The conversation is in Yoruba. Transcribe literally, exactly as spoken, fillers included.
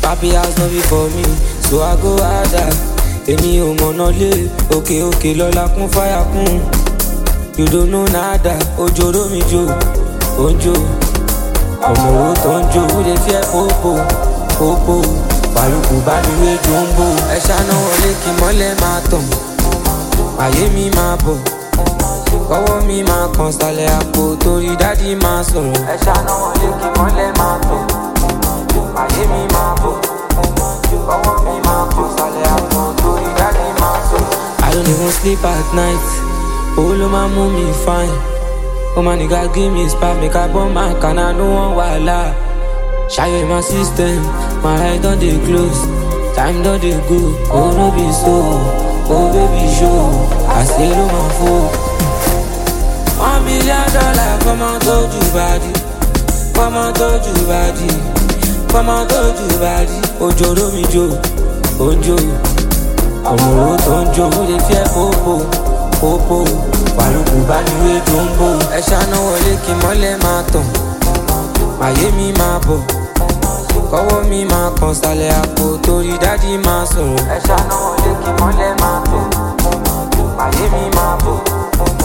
Papi house no be for me, so I go harder. Èmi ò mọ̀nà lé, òkè òkè lọ́la kún fáyà kún. You don't know nada, ojoro mi jo, ojo. Ọmọ owó tó ń jó, ó lè fi ẹ́ pópó, pópó. Pàlùkù bá mi wé jòǹbó. Ẹ ṣáná wọlé kí mọ́lẹ̀ máa tàn. Ayé mi máa bọ̀, kọ́wọ́ mi máa kàn sálẹ̀ àpò torí dádì máa sọ̀rọ̀. Ẹ ṣáná wọlé kí mọ́lẹ̀ máa tàn. Ayé mi máa bọ̀, kọ́wọ́ mi máa kàn sálẹ̀ àpò torí dádì máa sọ̀rọ̀. I don't even sleep at night. Oh, lo ma mú mi fine. Oh, my nigga, give me spot. Make I bomb my can, I no one wala. Shine my system. My eye don't dey close. Time don't dey go. Oh, no be so. Oh, baby, show. I say, lo my phone. One billion dollar, come on, told you body. Come on, told you body. Come on, told you body. Ojoro mi jo. Ojo. Ọmọ owó tó ń jó, ó lè fi ẹ́ pópó. Popo, pàlùkù bá ní wé jòǹbó. Ẹ ṣáná wọlé kí mọ́lẹ̀ máa tàn. Ayé mi máa bọ̀, kọ́wọ́ mi máa kàn sálẹ̀ àpò torí dádì máa sọ̀rọ̀. Ẹ ṣáná wọlé kí mọ́lẹ̀ máa tàn. Ayé mi máa bọ̀.